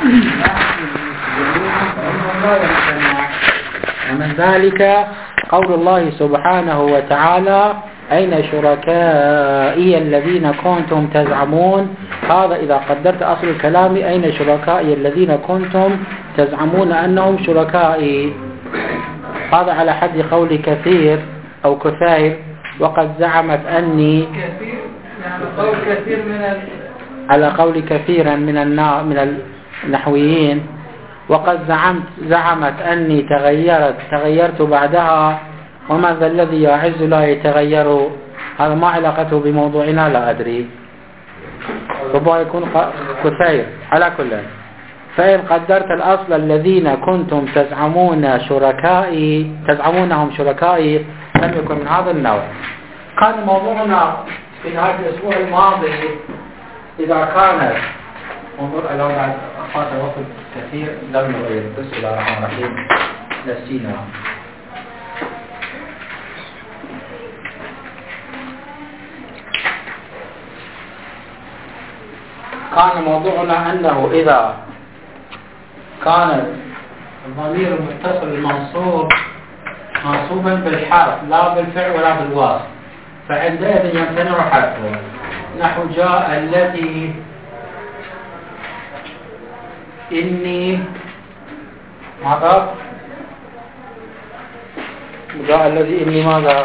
ومن ذلك قول الله سبحانه وتعالى أين شركائي الذين كنتم تزعمون. هذا إذا قدرت أصل الكلام أين شركائي الذين كنتم تزعمون أنهم شركائي، هذا على حد قول كثير أو كثير. وقد زعمت أني يعني قول كثير على قول كثيرا من النحويين. وقد زعمت أني تغيرت بعدها، وما ذا الذي يعز لا يتغير. هذا ما علاقته بموضوعنا لا أدري، ربما يكون كثير. على كل، فإن قدرت الأصل الذين كنتم تزعمونهم شركائي لم يكن من هذا النوع. كان موضوعنا في نهاية الأسبوع الماضي إذا كانت انظر على بعد أخوات وقت كثير لم نغير. بسم الله الرحمن الرحيم. نسينا كان موضوعنا أنه إذا كان الضمير المتصل منصوبا بالحرف لا بالفعل ولا بالوصف، فعندئذ يمتنع حرفه. نحو جاء الذي إني ماذا؟ جاء الذي إني ماذا؟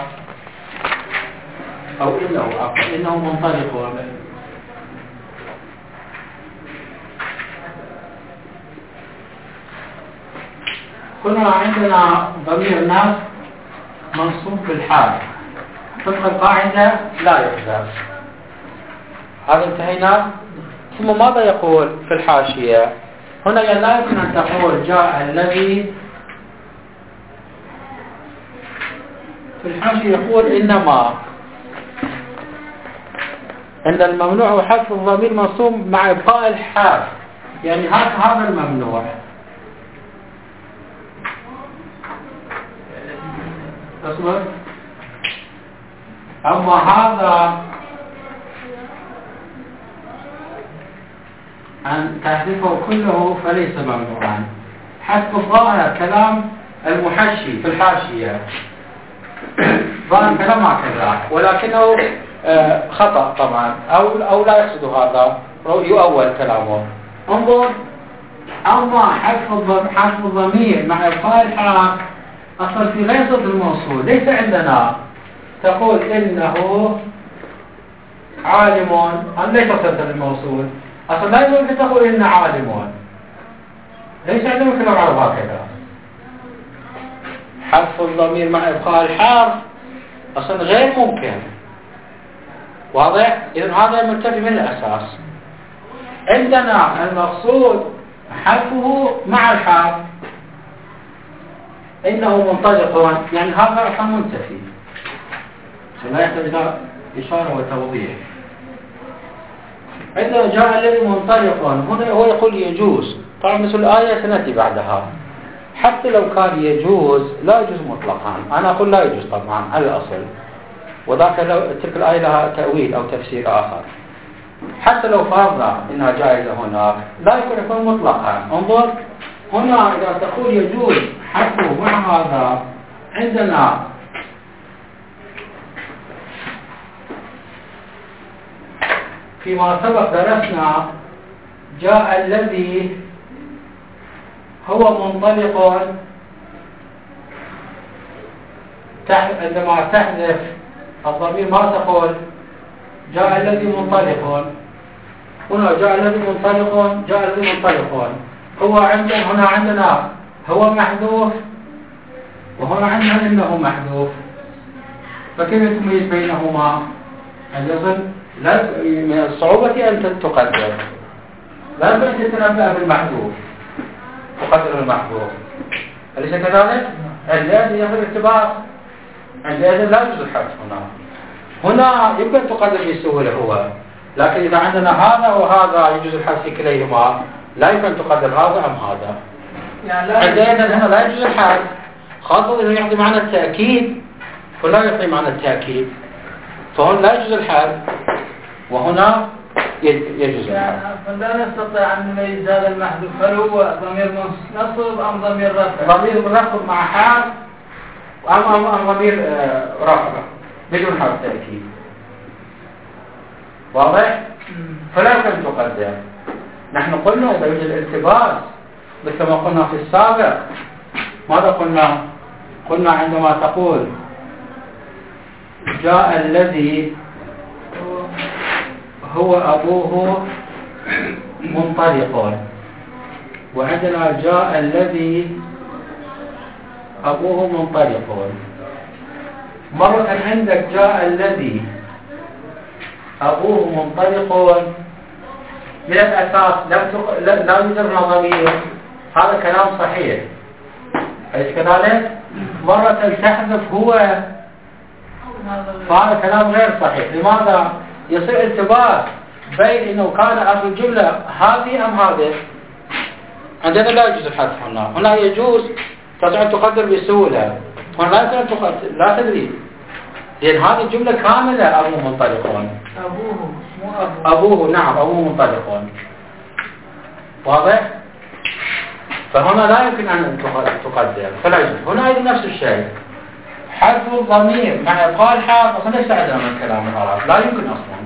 أو إنه منطلق. هنا عندنا ضمير ناس منصوب بالحال طبق القاعدة لا يحذف. هذا انتهينا. ثم ماذا يقول في الحاشية؟ هنا لا يمكن أن تقول جاء الذي. في الحاشية يقول إنما عند الممنوع حذف الضمير منصوب مع إبقاء الحرف، يعني هذا الممنوع. أصبر. أما هذا أن تحذفه كله فليس ممنوعا. حذف ظاهر كلام المحشي في الحاشية ظاهر كلام هكذا، ولكنه خطأ طبعا أو لا يقصد هذا، يؤول كلامه. انظر. أما حذف الضمير مع إبقاء الحرف أصل في غير صدر الموصول، ليس عندنا تقول إنه عالم، أم ليس صدر الموصول. أصل لا يمكن تقول إن عالم، ليس عندنا في العرب هكذا. حذف الضمير مع إبقاء الحرف أصلا غير ممكن. واضح؟ إذن هذا مرتفع من الأساس. عندنا المقصود حذفه مع الحرف، إنه منطلق، يعني هذا أصلا منتفي، لا يحتاج إلى إشارة وتوضيح. عندما جاء الذي منطلق هنا هو يقول يجوز. طبعا مثل الآية سنأتي بعدها. حتى لو كان يجوز لا يجوز مطلقا. أنا أقول لا يجوز طبعا على الأصل، وذاك تلك الآية لها تأويل أو تفسير آخر. حتى لو فرضنا إنها جائزة هناك لا يكون مطلقا. انظر هنا إذا تقول يجوز حذفه مع هذا، عندنا فيما سبق درسنا جاء الذي هو منطلق. عندما تحذف الضمير ما تقول جاء الذي منطلق. هنا جاء الذي منطلق، جاء الذي منطلق. هو هنا عندنا هو محذوف، وهنا عندنا إنه محذوف، فكيف تميز بينهما؟ من الصعوبة أن تقدر، لا يمكن أن تتنبأ بالمحذوف تقدر المحذوف، أليس كذلك؟ الذي ياخذ اعتبار، عندئذ لا يجوز الحذف. هنا يمكن تقدر بسهولة هو، لكن إذا عندنا هذا وهذا يجوز الحذف في كليهما، لا يمكن تقدر هذا أم هذا. عندئذ هنا لا يجوز الحذف، خاصة إنه يعطي معنى التأكيد ولا يعطي معنى التأكيد، فهنا لا يجوز الحذف. وهنا يجوز يعني الحذف. لا نستطيع أن نميز هذا المحذوف هل هو ضمير نصب أم ضمير رفع؟ ضمير نصب مع حرف أم ضمير رفع بدون حرف تأكيد. واضح؟ فلا يمكن أن تقدر. نحن قلنا إذا يوجد التباس مثل ما قلنا في السابق. ماذا قلنا؟ قلنا عندما تقول جاء الذي هو أبوه منطلق، وعندنا جاء الذي أبوه منطلق. مرة عندك جاء الذي أبوه منطلق من الأساس لا يوجد ضمير، هذا كلام صحيح، أليس كذلك؟ مرة تحذف هو، فهذا كلام غير صحيح. لماذا؟ يصير التباس بين انه كان اصل الجمله هذه ام هذه. عندنا لا يجوز الحذف هنا يجوز تستطيع ان تقدر بسهوله، هنا لا يمكن ان تقدر، لا تدري، لان هذه الجمله كامله ابوه منطلقون. ابوه مو ابوه نعم ابوه منطلقون. واضح؟ فهنا لا يمكن ان تقدر، فلا يجوز. هنا ايضا نفس الشيء، حذف الضمير مع ابقاء الحرف اصلا ليس عندنا من كلام العرب، لا يمكن اصلا.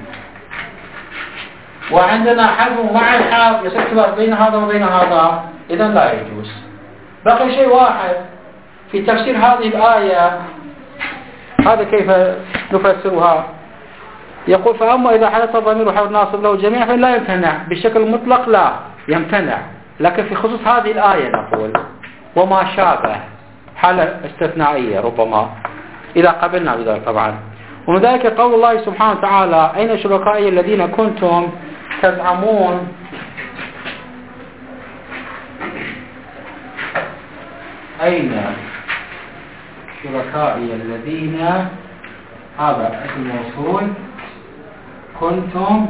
وعندنا حذف مع الحرف يصير اختلاف بين هذا وبين هذا، اذا لا يجوز. بقي شيء واحد في تفسير هذه الايه، هذا كيف نفسرها؟ يقول فاما اذا حدث الضمير وحول ناصب له جميعا فلا يمتنع بشكل مطلق، لا يمتنع، لكن في خصوص هذه الايه نقول وما شابه حالة استثنائية ربما إذا قبلنا بذلك طبعا. ومن ذلك قول الله سبحانه وتعالى أين شركائي الذين كنتم تزعمون أين شركائي الذين، هذا اسم موصول، كنتم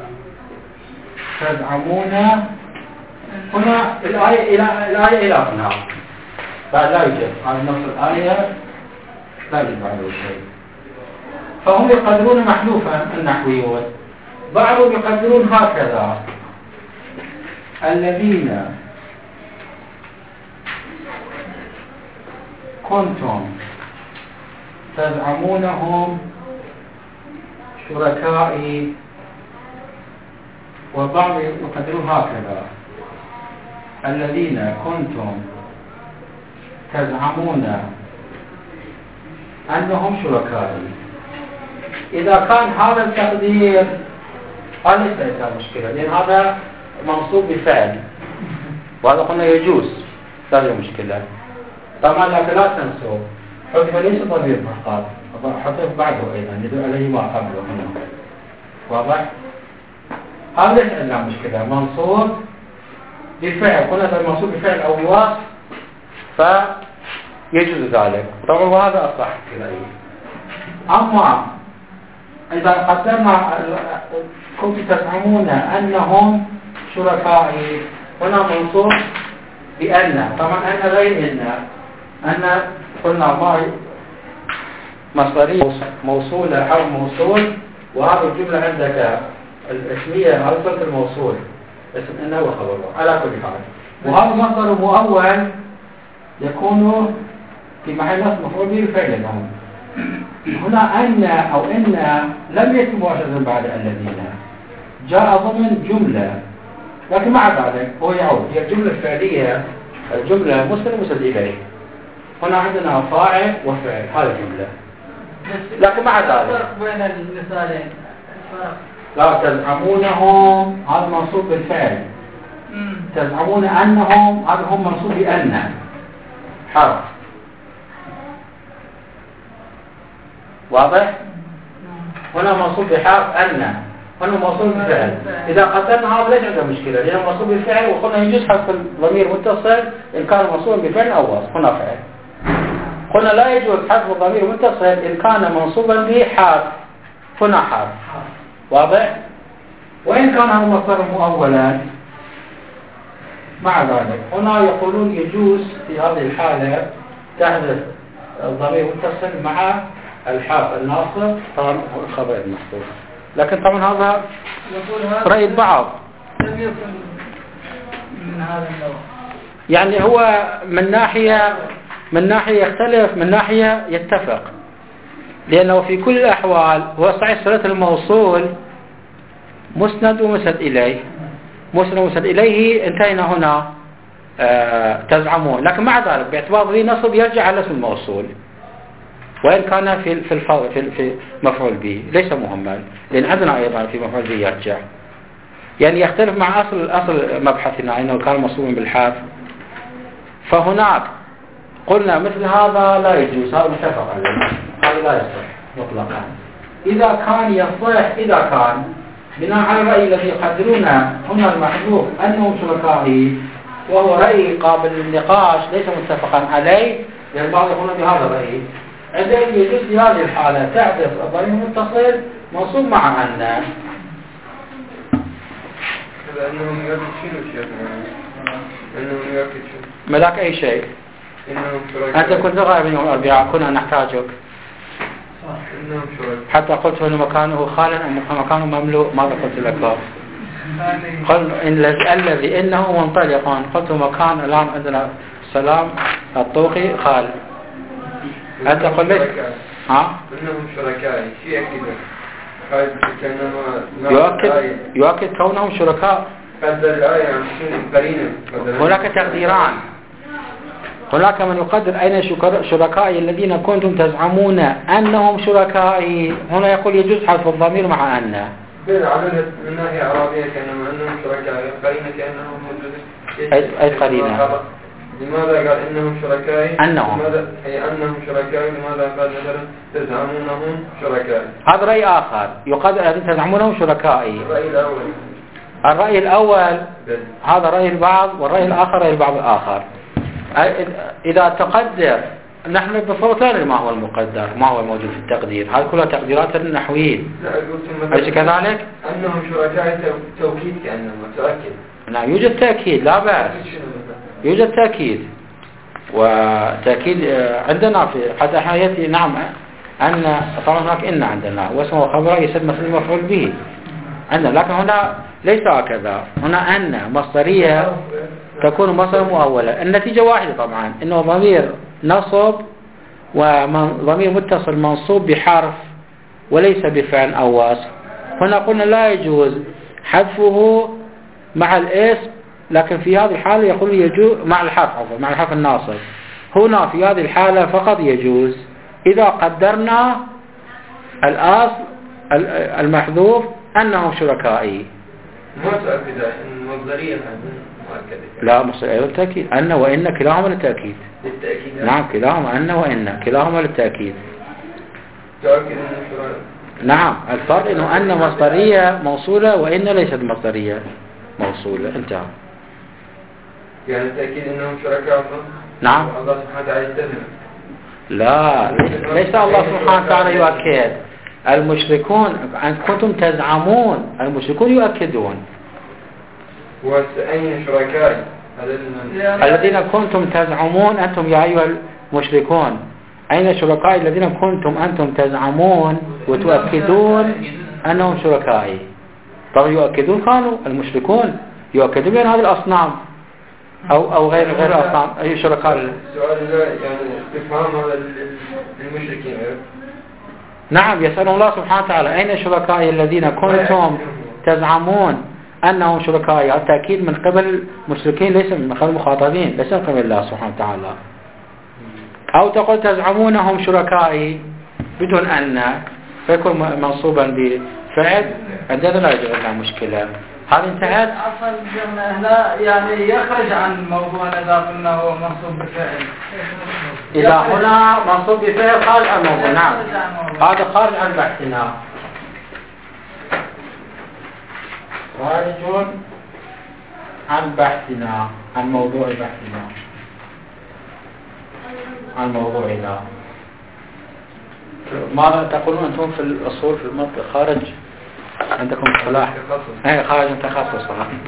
تزعمون. هنا الآية إلى هنا بعد لا يوجد هذا نص الآية، لا يوجد بعده شيء. فهم يقدرون محذوفا النحويون، بعضهم يقدرون هكذا الذين كنتم تزعمونهم شركائي، وبعض يقدرون هكذا الذين كنتم تزعمون أنهم شركائي. إذا كان هذا التقدير ليس مشكلة، لأن هذا منصوب بفعل، وهذا قلنا يجوز، لا هي مشكلة. طبعا لكن لا تنسوا حذف ليس ضمير فقط، حذف بعده أيضا يدل عليه ما قبله هنا. واضح؟ هذا ليس عندنا مشكلة، منصوب بفعل، قلنا المنصوب بفعل أو بوصف فيجوز ذلك طبعا، وهذا أصح كذلك. أما إذا قدرنا كنتم تزعمون أنهم شركائي، هنا منصوب بأن، طبعا أن غير أن قلنا ما مصدرية موصولة أو موصول، وهذه الجملة عندك الاسمية هذا صفة الموصول اسم أنه وخبره على كل حال، وهذا مصدر مؤول يكون في محل نصب مفعول به فعل لهم. هنا أن أو إن لم يتم مباشرة بعد الذين، جاء ضمن جملة، لكن مع ذلك هو يعود، هي الجملة الفعلية الجملة مسند إليه. هنا عندنا فاعل وفعل، هذه الجملة، لكن مع ذلك الفرق بين المثالين لا تزعمونهم هذا منصوب بالفعل، تزعمون أنهم هذا هم منصوب بأن حرف. واضح؟ هنا منصوب بحرف أن، هنا منصوب بالفعل. إذا قدرنا هذا ليس عنده مشكلة، لأنه منصوب بالفعل، وقلنا يجوز حذف الضمير متصل إن كان منصوبا بفعل أو وصف. هنا فعل. قلنا لا يجوز حذف الضمير متصل إن كان منصوبا بحرف، هنا حرف. واضح؟ وإن كان هذا مصدر مؤولا مع ذلك، هنا يقولون يجوز في هذه الحالة تحذف الضمير متصل مع الحرف الناصب، طبعا الخبر المحذوف. لكن طبعا هذا يقول هذا رأي البعض. لم يكن من هذا النوع. يعني هو من ناحية يختلف، من ناحية يتفق، لأنه في كل الأحوال هو صحيح صلة الموصول مسند ومسند إليه، مسند ومسند إليه انتهينا هنا تزعمون، لكن مع ذلك باعتبار ذي نصب يرجع على اسم الموصول وإن كان في مفعول به ليس مهمل، لأن عندنا أيضا في مفعول به يرجع، يعني يختلف مع أصل مبحثنا أنه كان مصوبا بالحرف. فهناك قلنا مثل هذا لا يجوز، هذا متفق عليه، هذا لا يصح مطلقا. إذا كان يصح، إذا كان بناء على الرأي الذي يقدرونه هنا المحذوف أنهم شركائه، وهو رأي قابل للنقاش ليس متفقا عليه، لأن البعض يقولون بهذا الرأي، عندما يجوز في هذه الحالة تعرف الضمير متصل منصوب مع أن. لأنهم يؤكد شنو أنهم يؤكد شنو؟ ملاك أي شيء. إنهم شركاء. أنت كنت غائب يوم الأربعاء، كنا نحتاجك. إنهم شركاء. حتى قلت أن مكانه خال أو مكانه مملوء، ماذا قلت لك؟ قل الذي إنه منطلقا، قلت مكان الآن عندنا سلام الطوقي خال. أنت قلت ها؟ إنهم شركاء، شيء يأكد يؤكد كونهم شركاء. قدر الآية عن شنو قرينة. هناك تقديران، هناك من يقدر أين شركائي الذين كنتم تزعمون أنهم شركائي، هنا يقول يجوز حذف الضمير مع أن. على من ناحية عربية كأنهم أنهم شركاء، قرينة كأنهم موجودين. أي قرينة؟ لماذا قال إنهم شركاء؟ أنهم. لماذا أي أنهم شركاء؟ لماذا قال مثلا تزعمونهم شركاء؟ هذا رأي آخر، يقدر أن تزعمونهم شركائي. الرأي الأول. الرأي الأول هذا رأي البعض، والرأي الآخر رأي البعض الآخر. إذا تقدر، نحن بفرضان ما هو المقدر، ما هو الموجود في التقدير، هذه كلها تقديرات النحويين. أليس كذلك؟ أنهم شركاء توكيد كأنهم متأكد. نعم يوجد تأكيد لا بأس، يوجد تأكيد، وتأكيد عندنا في حتى حياتي. نعم أن طبعا هناك إن عندنا واسمه خبر يسد مثل مفعول به عندنا، لكن هنا ليس هكذا، هنا أن مصدرية تكون مصدر مؤولة. النتيجة واحدة طبعا، إنه ضمير نصب وضمير متصل منصوب بحرف وليس بفعل أو وصف. هنا قلنا لا يجوز حذفه مع الاسم، لكن في هذه الحالة يقول يجوز مع الحرف، مع الحرف الناصب. هنا في هذه الحالة فقط يجوز إذا قدرنا الأصل المحذوف أنهم شركائي. ما تأكد المصدرية مؤكدة. لا مصدر أيضا تأكيد، أن وإن كلاهما للتأكيد. للتأكيد. نعم كلاهما، أن وإن كلاهما للتأكيد. تأكد أن شركاء. نعم الفرق إنه أن مصدرية موصولة وإن ليست مصدرية موصولة. انتهى. يعني التأكيد أنهم شركاء. نعم. الله سبحانه وتعالى يستثنى. لا ليس الله سبحانه وتعالى يؤكد، المشركون كنتم تزعمون، المشركون يؤكدون. وأين شركائي الذين كنتم تزعمون أنتم يا أيها المشركون، أين شركائي الذين كنتم أنتم تزعمون وتؤكدون أنهم شركائي؟ طبعا يؤكدون كانوا المشركون يؤكدون بأن هذه الأصنام أو غير الأصنام أي شركاء. السؤال يعني استفهام هذا المشركين. نعم يسأل الله سبحانه وتعالى أين شركائي الذين كنتم تزعمون أنهم شركائي. التأكيد من قبل المشركين ليس من قبل المخاطبين، ليس من قبل الله سبحانه وتعالى. أو تقول تزعمونهم شركائي بدون أن، فيكون منصوبا بفعل، عندنا لا يوجد لها مشكلة. هذا انتهت. أصل لا يعني يخرج عن موضوع إذا قلنا هو منصوب بفعل. إذا هنا منصوب بفعل خارج عن الموضوع. نعم هذا خارج عن بحثنا، خارج عن بحثنا، عن موضوع بحثنا، عن موضوعنا. ماذا تقولون أنتم في الأصول في المنطق؟ خارج عندكم اصطلاح اي خارج من تخصص.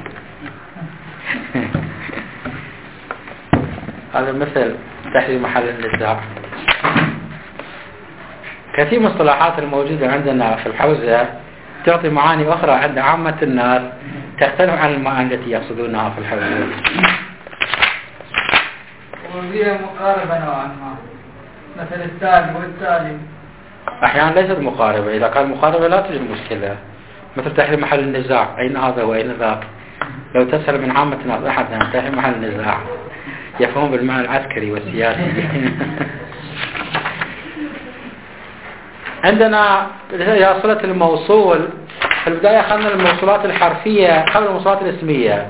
هذا مثل تحرير محل النزاع. كثير من الصلاحات الموجودة عندنا في الحوزة تعطي معاني أخرى عند عامة الناس تختلف عن المعاني التي يقصدونها في الحدود. وفيها مقاربة نوعا ما، مثل التالي والتالي. أحيانا ليست مقاربة، إذا كان مقاربة لا توجد مشكلة، مثل تحريم محل النزاع، أين هذا وأين ذاك. لو تسأل من عامة الناس أحد عن تحريم محل النزاع يفهم بالمعنى العسكري والسياسي. عندنا صلة الموصول. في البداية أخذنا الموصولات الحرفية قبل الموصولات الاسمية،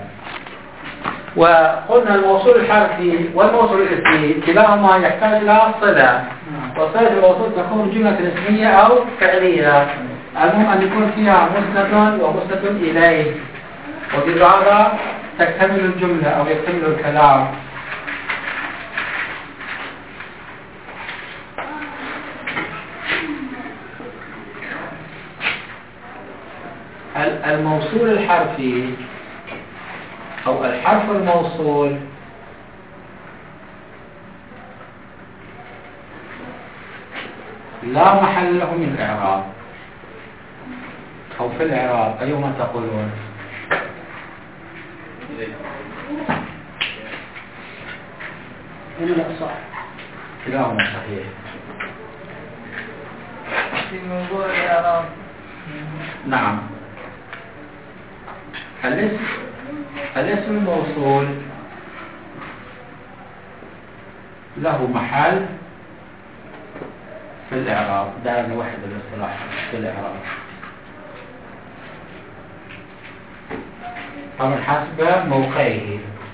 وقلنا الموصول الحرفي والموصول الاسمي كلاهما يحتاج إلى صلة، وصلة الموصول تكون جملة اسمية أو فعلية، المهم أن يكون فيها مسند ومسند إليه، وبهذا تكتمل الجملة أو يكتمل الكلام. الموصول الحرفي أو الحرف الموصول لا محل له من الإعراب أو في الإعراب، أيما تقولون؟ إلا صح، كلاهما صحيح. في موضوع الإعراب نعم. الاسم الموصول له محل في الإعراب، دائما واحد الاصطلاح في الإعراب طبعا حسب موقعه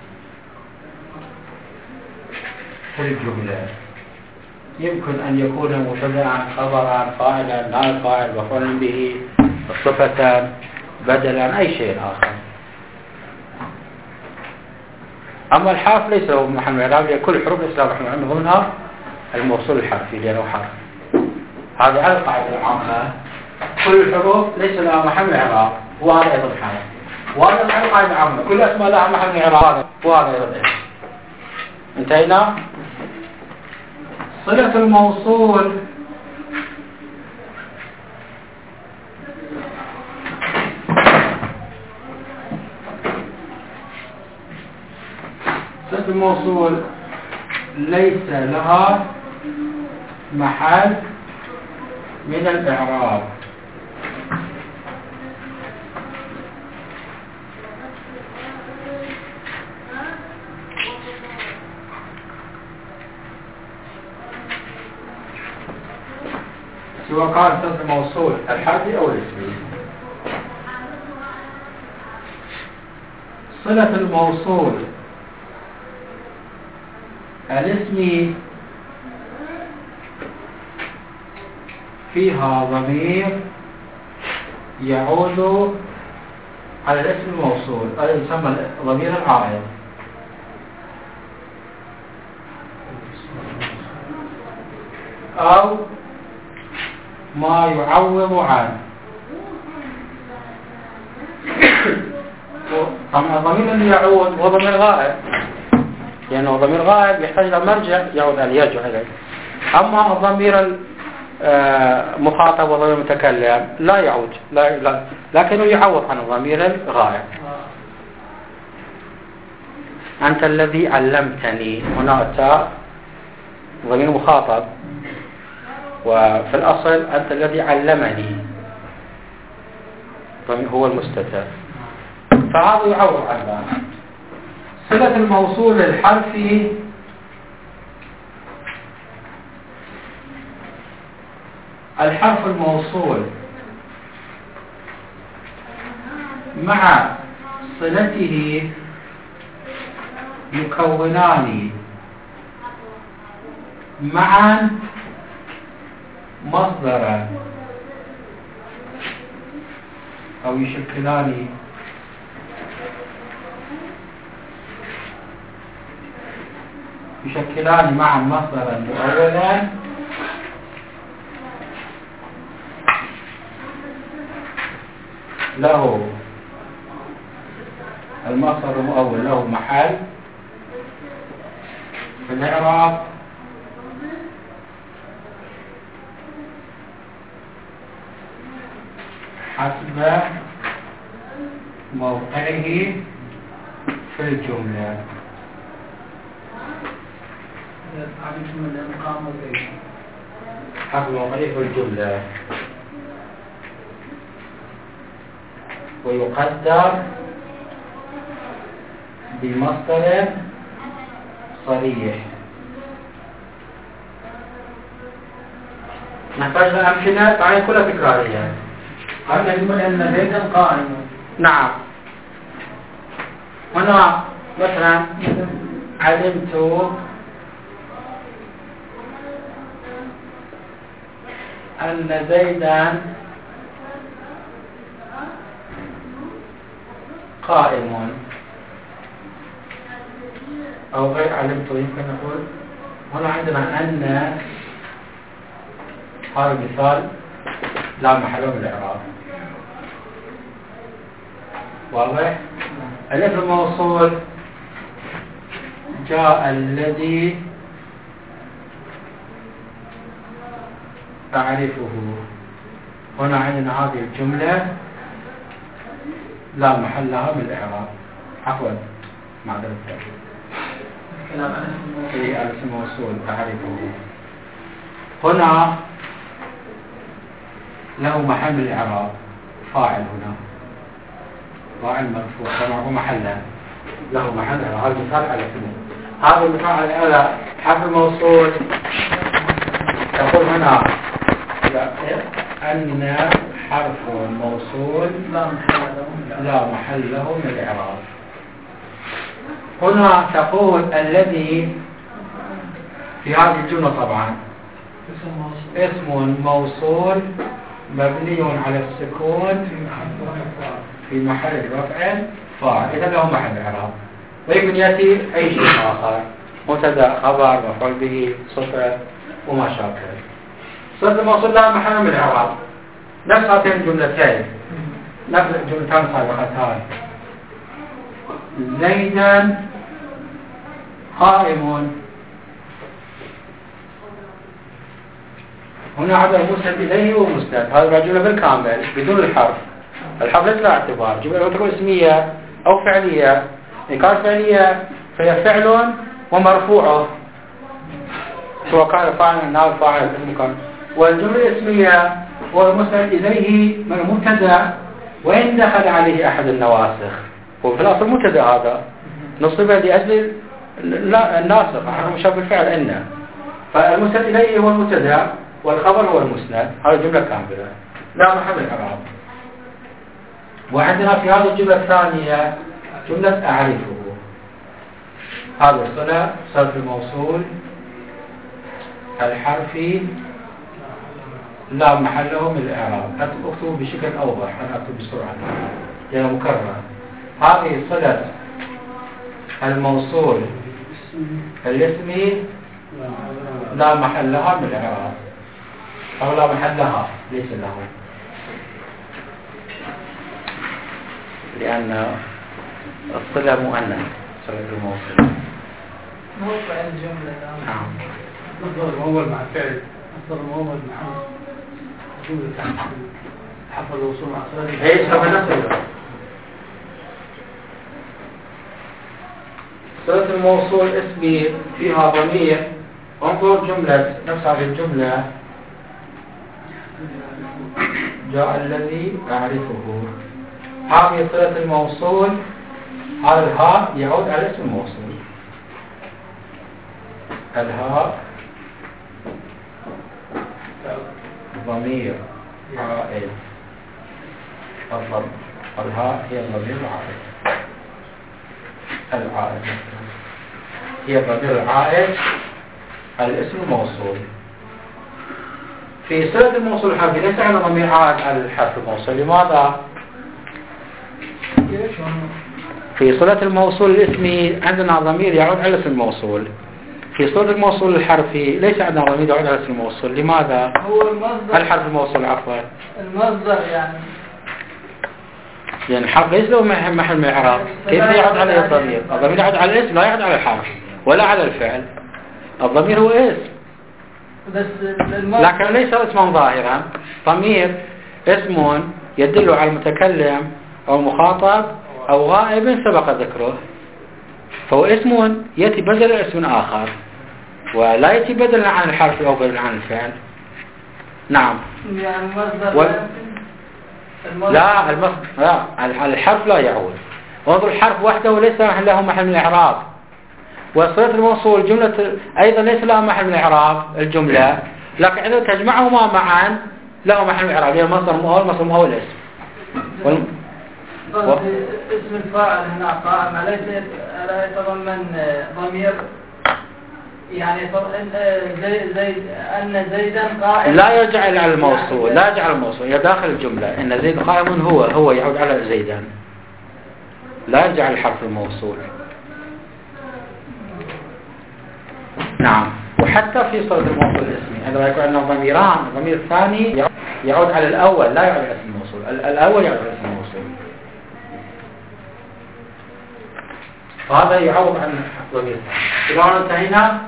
في الجملة. يمكن أن يكون مبتدأ خبرا فاعلا نائب فاعل مفعول به صفة بدلا أي شيء آخر. أما الحرف ليس له محل من الإعراب، لأن كل الحروف ليس لها محل من الإعراب، ضمنها الموصول الحرفي لأنه حرف. هذه على القاعدة العامة، كل الحروف ليس لها محل من الإعراب، وهذا أيضا حرف. وهذا على القاعدة العامة، كل أسماء لها محل من الإعراب، وهذا أيضا حرف. انتهينا. صلة الموصول صلة الموصول ليس لها محل من الإعراب، سواء كان صلة الموصول الحرفي أو الاسمي. صلة الموصول الاسمي فيها ضمير يعود على الاسم الموصول، هذا يسمى ضمير العائد، أو ما يعوض عنه. طبعا الضمير الذي يعود هو ضمير غائب، لأنه ضمير غائب يحتاج إلى مرجع يعود عليه يرجع إليه. أما الضمير المخاطب وضمير المتكلم لا يعود، لكنه يعوض عن الضمير الغائب. أنت الذي علمتني، هنا التاء ضمير مخاطب، وفي الأصل أنت الذي علمني هو المستتر، فهذا يعوض عن ذلك. صلة الموصول الحرفي الحرف الموصول مع صلته يكونان معا مصدرا أو يشكلان معا مصدرا مؤولا له المصدر المؤول له محل في الإعراب حسب موقعه في الجملة. حسب موقعه في الجملة ويقدر بمصدر صريح. نحتاج لأمثلة تعالى كلها تكرارية. هذا يقول أن زيدا قائم. نعم. هنا مثلا علمت أن زيدا قائم، أو غير علمت يمكن نقول هنا عندنا أن هذا المثال لا محل من الإعراب. واضح؟ الاسم الموصول جاء الذي أعرفه. هنا عندنا هذه الجملة لا محل لها من الإعراب. عفوا معذرة في الاسم الموصول أعرفه. هنا له محل من الإعراب، فاعل هنا فاعل مرفوع ومعه محلا له محل. هذا المثال على اسمه. هذا المثال على حرف الموصول تقول هنا أن حرف الموصول لا محل له من الإعراب. هنا تقول الذي في هذه الجملة طبعا اسم موصول مبني على السكون في محل رفع فاعل، إذا له محل إعراب. ويمكن يأتي أي شيء آخر، مبتدأ خبر مفعول به صفة وما شابه. صفة الموصول لا محل من الإعراب. نفس هاتين الجملتين، نفس الجملتان سابقتان. زيدا قائم. هنا عدد مسند إليه ومسند. هذا الجملة بالكامل بدون الحرف. الحرف ليس له اعتبار. جملة تكون اسمية أو فعلية. إن كانت فعلية فهي فعل ومرفوعه، سواء كان فاعل نائب فاعل المكان. والجملة الاسمية والمسند إليه من مبتدأ وإن دخل عليه أحد النواسخ. وفي الأصل مبتدأ هذا نصب لأجل الناسخ نحن مشابه الفعل إن. فالمسند إليه هو المبتدأ والخبر هو المسند. هذه جملة كاملة لا محل الإعراب. وعندنا في هذه الجملة الثانية جملة أعرفه. هذا الصلة صرف الموصول الحرفي لا محله من الإعراب. أكتب بشكل أوضح، أنا أكتب بسرعة لأنه مكرر. هذه صلة الموصول الاسمي لا محلها من الإعراب، أو لا محلها ليس له، لأن الصلة مؤنث. صلة الموصول موقع الجملة. نعم. مصدر المؤول مع الفعل، مصدر المؤول مع جملة حرف الوصول مع صلة. هي شبه نفسه. صلة الموصول اسمي فيها ضمير. انظر جملة نفس هذه الجملة جاء الذي أعرفه. هذه صلة الموصول، هذا الهاء يعود على اسم الموصول. الهاء ضمير عائد. الهاء هي الضمير العائد هي الضمير العائد على الاسم الموصول. في صلة الموصول الحرفي ليس عندنا ضمير عائد على الحرف الموصول. لماذا؟ في صلة الموصول الاسمي عندنا ضمير يعود على اسم الموصول. في صلة الموصول الحرفي ليس عندنا ضمير يعود على اسم الموصول. لماذا؟ هو المصدر. الحرف الموصول عفوا. المصدر يعني الحرف ليس له محل من الإعراب. كيف يعود عليه الضمير؟ الضمير يعود على الاسم لا يعود على الحرف ولا على الفعل. الضمير هو اسم بس لكن ليس اسما ظاهرا. ضمير اسم يدل على المتكلم أو مخاطب أو غائب سبق ذكره، فهو اسم يأتي بدل اسم آخر ولا يأتي بدلا عن الحرف أو بدلا عن الفعل. نعم. يعني مصدر لا المصدر لا، الحرف لا يعود. وانظر الحرف وحده ليس له محل من الإعراب، وصلة الموصول جملة أيضا ليس لها محل من الإعراب الجملة، لكن إذا تجمعهما معا له محل من الإعراب، يعني مصدر هو الاسم. اسم الفاعل هنا قائم لا يتضمن ضمير، يعني أن زيدا قائم لا يجعل على الموصول، لا يجعل الموصول إلى داخل الجملة. إن زيد قائم هو يعود على زيدا، لا يجعل الحرف الموصول. نعم. وحتى في صلة الموصول الاسمي عندما يكون عندنا ضميران، الضمير الثاني يعود على الأول لا يعود على اسم الموصول، الأول يعود على اسم الموصول، فهذا يعوض عن الضمير الثاني. إذا انتهينا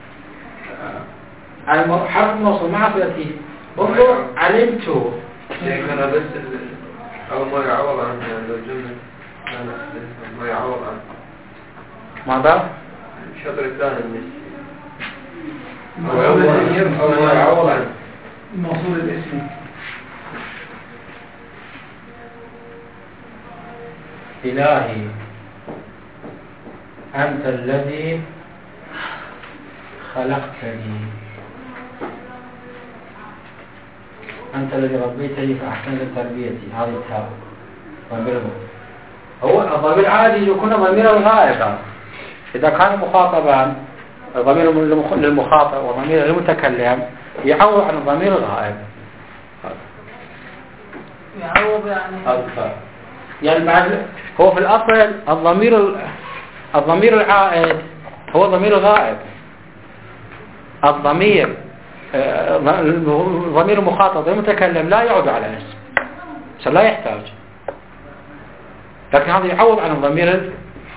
على حرف الموصول مع صلته. انظر علمت شيخنا بس أو ما يعوض عن الجملة، ما يعوض عن ماذا؟ الشطر الثاني أو ما يعوض عن الموصول الاسمي. إلهي أنت الذي خلقتني، أنت الذي ربيتني فأحسنت تربيتي. هذه التاء ضمير، هو الضمير عادي يكون ضمير الغائب إذا كان مخاطبا، الضمير للمخاطب وضمير للمتكلم يعوض عن الضمير الغائب. يعوض يعني بعد هو في الأصل الضمير العائد هو ضمير الغائب. الضمير ضمير المخاطب المتكلم لا يعود على اسم، لا يحتاج، لكن هذا يعوض عن الضمير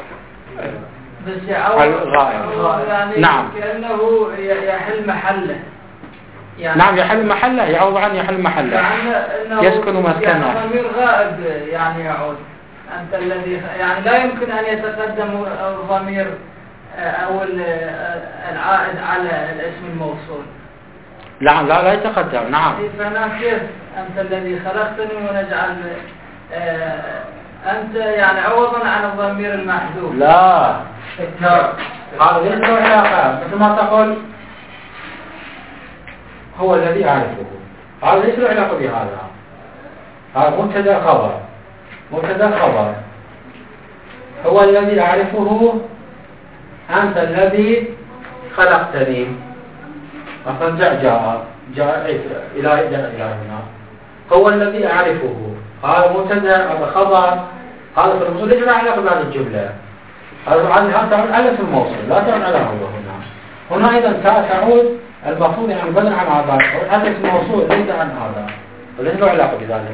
الغائب. يعني نعم. كأنه يحل محله، يعني نعم يحل محله، يعوض عن يحل محله، يعني يسكن مسكنه. يعني ضمير غائب يعني يعود. أنت الذي يعني لا يمكن أن يتقدم الضمير أو العائد على الاسم الموصول. لا يتقدم. نعم. فأنا كيف أنت الذي خلقتني ونجعل أنت يعني عوضا عن الضمير المحذوف. لا هذا ليس له علاقة، مثل ما تقول هو الذي أعرفه، هذا ليس له علاقة بهذا. هذا مبتدا خبر. هو الذي أعرفه أنت الذي خلقتني. مثلا جاء إلى هنا، هو الذي أعرفه، هذا مبتدا، هذا خبر، هذا في الموصول ليس له علاقة بهذه الجملة. هذا تعود على اسم الموصول لا تعود على هو. هنا أيضا تعود المفروض يعني بدل عن هذا، هذا اسم الموصول ليس عن هذا وليس له علاقة بذلك.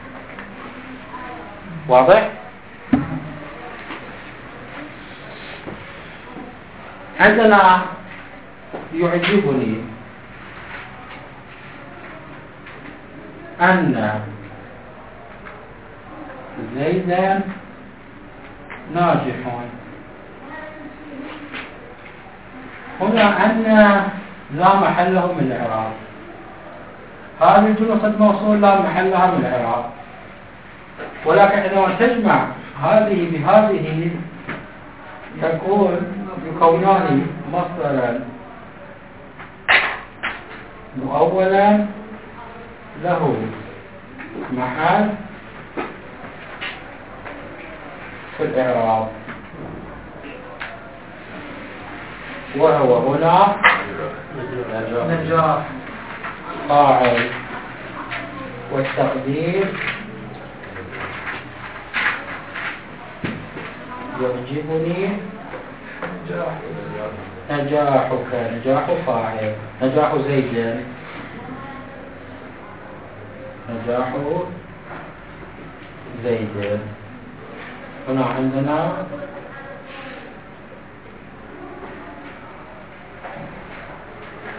واضح؟ عندنا يعجبني أن زيدا ناجح. هنا أن لا محل له من الإعراب، هذه الجملة موصول لا محل لها من الإعراب، ولكن عندما تجمع هذه بهذه يكونان مصدرا مؤولا له محل في الإعراب، وهو هنا نجاح فاعل، والتقدير يعجبني نجاحك، نجاح فاعل، نجاح زيد، نجاح زيد. هنا عندنا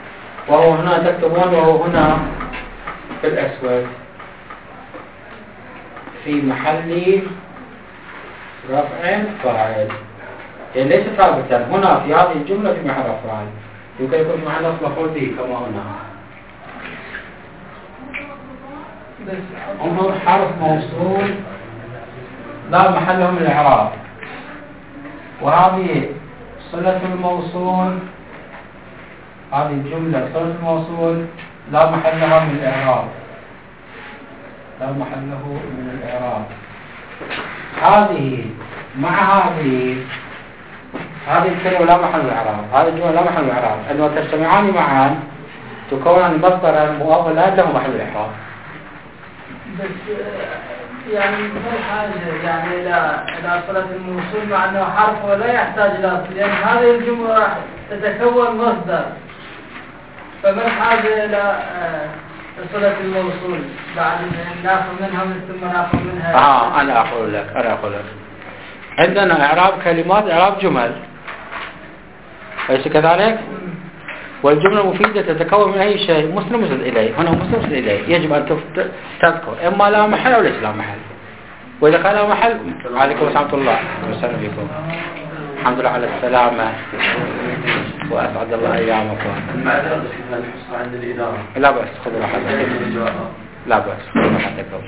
وهو هنا تكتبون وهو هنا في الأسود. في محل رفع فاعل، يعني ليس ثابتا هنا في هذه الجملة في محل رفع فاعل، يمكن يكون في محل نصب مفعول به كما هنا. انظر حرف موصول لا محل له من الإعراب، وهذه صلة الموصول، هذه الجملة صلة الموصول لا محل لها من الإعراب، لا محل له من الإعراب. هذه مع هذه الكلمة لا محل الإعراب، هذه الجملة لا محل الإعراب، أنه تجتمعان معا تكون مصدرا مؤولا له محل الإعراب. بس يعني مو حاجة يعني إلى صلة الموصول، مع أنه حرف ولا يحتاج إلى، لأن هذه الجملة راح تتكون مصدر، فما الحاجة إلى صلة الموصول بعد ناخذ منها ثم ناخذ منها. أنا أقول لك عندنا إعراب كلمات، إعراب جمل، أليس كذلك؟ والجملة المفيدة تتكون من أي شيء مسلم إليه، هنا مسلم إليه، يجب أن تذكر إما لا محل أو ليس لا محل، وإذا كان لا محل عليكم ورحمة الله وسلم بكم، الحمد لله على السلامة وأسعد الله أيامكم. المعذرة عند الإدارة لا بأس، خذوا راحتكم، لا بأس خذوا راحتكم.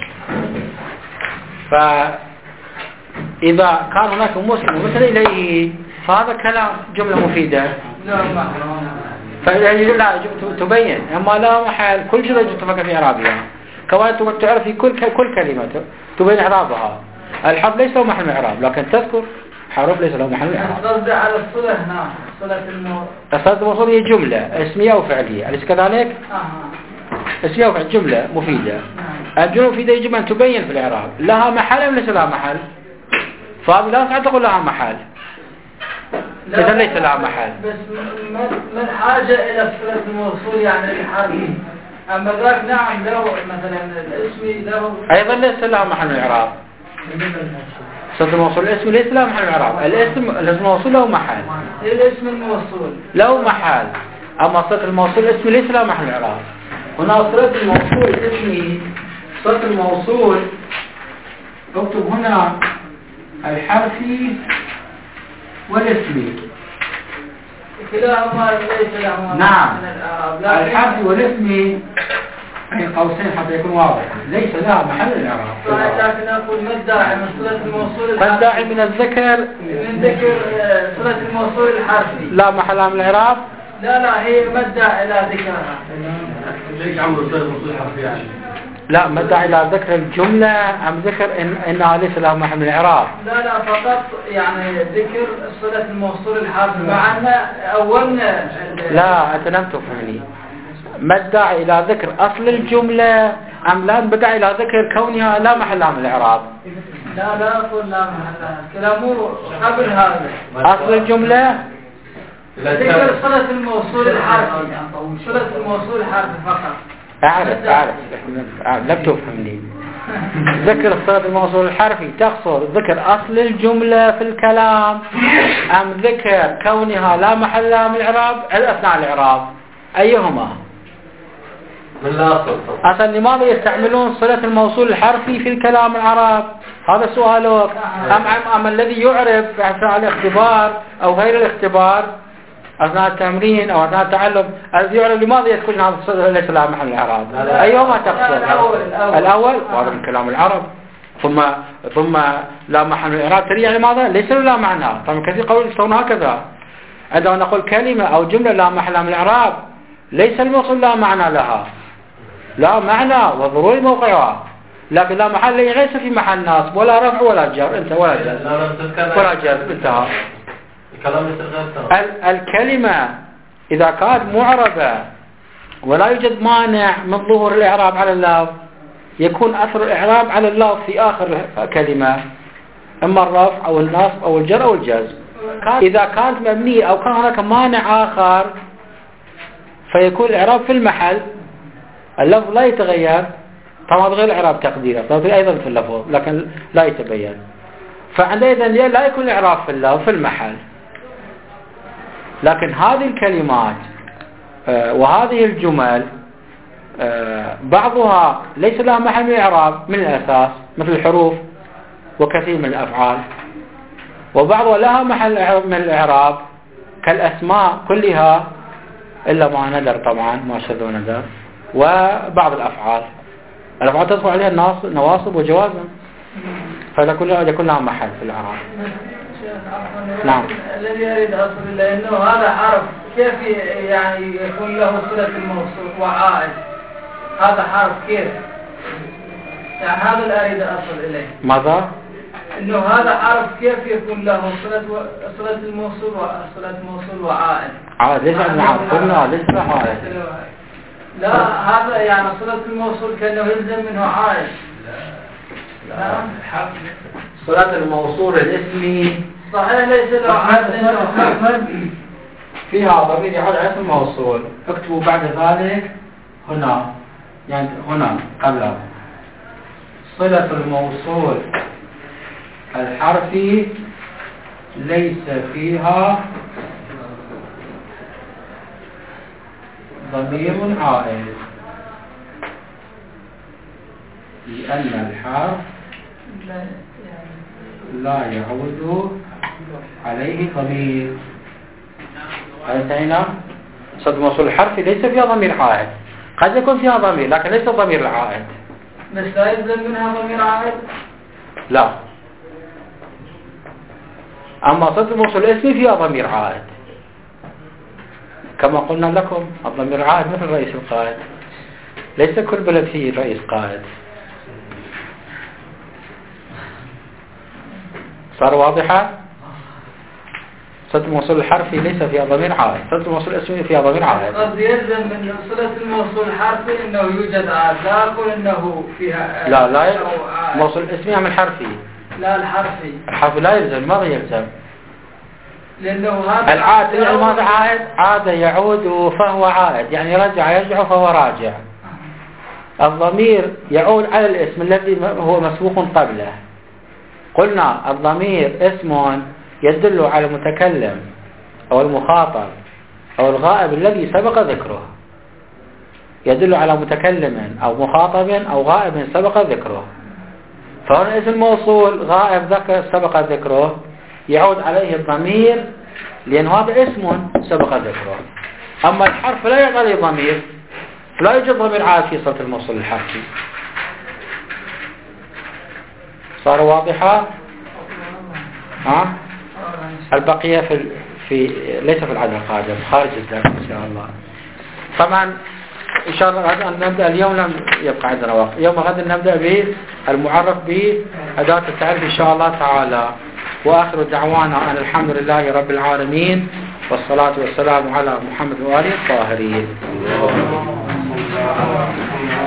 فإذا كان هناك مسلم مثل إليه فهذا كلام جملة مفيدة، فيعني لا تبين، أما لا محل كل جملة تفكر في إعرابها، كمان تعرف في كل كلمة تبين إعرابها. الحرف ليس له محل من إعراب، لكن تذكر حرف ليس له محل من إعراب. قصدي على الصلة هنا، صلة الموصول هي جملة اسمية أو فعلية، أليس كذلك؟ اسمية أو فعلية، جملة مفيدة. الجملة المفيدة يجب أن تبين في الإعراب، لها محل أم ليس لها محل؟ فهذه لا يصح تقول لها محل، إذا ليس لها محل. بس ما الحاجة إلى صلة الموصول يعني الحرف؟ أما ذاك نعم له مثلا الاسم له أيضا ليس لها محل من الإعراب. صلة الموصول الاسم ليس له محل من الإعراب، الاسم الموصول له محل. الاسم الموصول له محل، أما صلة الموصول الاسم ليس له محل من الإعراب. هنا صلة الموصول الاسمي، صلة الموصول اكتب هنا الحرفي والاسمي كلاهما ليس لهما نعم، الحرفي والاسمي بين قوسين حتى يكون واضح، ليس لها محل الإعراب. لكن أقول ما الداعي من صلة الموصول الحرفي؟ الداعي من الذكر، من ذكر صلة الموصول الحرفي لا محل من الإعراب. لا هي ما الداعي إلى ذكرها. ليش عمرو صلة الموصول الحرفي يعني؟ لا، ما الداعي إلى ذكر الجملة أم ذكر إنها ليس لها محل من الإعراب؟ لا فقط يعني ذكر صلة الموصول الحرفي، مع أن أولنا لا أنت لم تفهمني. ما الداعي إلى ذكر أصل الجملة أم لا الداعي إلى ذكر كونها لا محل لها من الإعراب؟ لا أقول لا محل لها، كلامه قبل هذا. أصل الجملة ذكر صلة الموصول الحرفي، صلة الموصول الحرفي فقط. أعرف لم تفهمني. ذكر صلة الموصول الحرفي تقصد ذكر أصل الجملة في الكلام أم ذكر كونها لا محل لها من الإعراب أثناء الإعراب؟ أيهما؟ من لا أصل. أصلا لماذا يستعملون صلة الموصول الحرفي في الكلام العرب؟ هذا سؤالك. أم الذي يعرف في أثناء الاختبار أو غير الاختبار أثناء التمرين أو أثناء التعلم الذي يعرف لماذا يذكر هذا ليس لها محل الإعراب؟ أيهما تقصد؟ الأول وهذا من كلام العرب، ثم لا محل الإعراب تري يعني ماذا؟ ليس لا معنى. طبعا كثير قول يستون هكذا، عندما نقول كلمة أو جملة لا محل من الإعراب ليس الموصول لا معنى لها، لا معنى وضروري موقعها، لكن لا محل ليس في محل نصب ولا رفع ولا جر، انت ولا جر ولا جر، انتهى. الكلمة إذا كانت معربة ولا يوجد مانع من ظهور الإعراب على اللفظ يكون أثر الإعراب على اللفظ في آخر كلمة، إما الرفع أو النصب أو الجر أو الجزم. إذا كانت مبنية أو كان هناك مانع آخر فيكون الإعراب في المحل، اللفظ لا يتغير، طبعا غير الإعراب تقديره طبعا أيضا في اللفظ لكن لا يتبين، فعندئذ لا يكون الإعراب في اللفظ في المحل. لكن هذه الكلمات وهذه الجمل بعضها ليس لها محل من الإعراب من الأساس مثل الحروف وكثير من الأفعال، وبعضها لها محل من الإعراب كالأسماء كلها إلا ما ندر طبعا ما شذ وندر، وبعض الأفعال تدخل عليها نواصب وجوازم، فيكون لها محل في الإعراب. نعم. الذي أريد أصل إليه أنه هذا حرف كيف يعني يكون له صلة الموصول وعائد؟ هذا حرف كيف؟ يعني هذا اللي أريد أصل إليه. ماذا؟ إنه هذا حرف كيف يكون له صلة الموصول وعائد؟ عائد ليس عندنا عائد، قلنا ليس له عائد. لا هذا يعني صلة الموصول كأنه يلزم منه عائد. لا. صلة الموصول الاسمي صحيح ليس له عائد فيها ضمير يعود على اسم الموصول. اكتبوا بعد ذلك هنا، يعني هنا قبل صلة الموصول الحرفي ليس فيها ضمير عائد، لأن الحرف لا يعود عليه ضمير. انتهينا. صلة الموصول الحرفي ليس فيها ضمير عائد، قد يكون فيها ضمير لكن ليس ضمير العائد. بس لا يلزم منها ضمير عائد؟ لا. أما صلة الموصول الاسمي فيها ضمير عائد كما قلنا لكم. الضمير العائد مثل رئيس القائد، ليس كل بلد فيه رئيس قائد. صار واضحة؟ صلة الموصول الحرفي ليس فيها ضمير عائد، صلة الموصول الاسمي فيها ضمير عائد. قد يلزم من صلة الموصول الحرفي انه يوجد عائد، لا اقول انه فيها لا الموصول الاسمي من الحرفي. لا الحرفي لا يلزم. ماذا يلزم؟ لانه هذا العائد يعني ماذا عائد؟ عاد يعود فهو عائد، يعني يرجع فهو راجع. الضمير يعود على الاسم الذي هو مسبوق قبله. قلنا الضمير اسم يدل على المتكلم أو المخاطب أو الغائب الذي سبق ذكره، يدل على متكلم أو مخاطب أو غائب سبق ذكره. فهنا اسم موصول غائب سبق ذكره يعود عليه الضمير لأن هذا اسم سبق ذكره. أما الحرف لا يعود عليه ضمير، لا يوجد ضمير عائد في صلة الموصول الحرفي. صار واضحة؟ ها؟ البقية في ليس في العدد القادم، خارج الدرس إن شاء الله. طبعا إن شاء الله غدا نبدأ. اليوم لم يبقى عندنا وقت. يوم غدا نبدأ بالمعرف بأداة التعريف إن شاء الله تعالى. وآخر دعوانا أن الحمد لله رب العالمين، والصلاة والسلام على محمد وآله الطاهرين.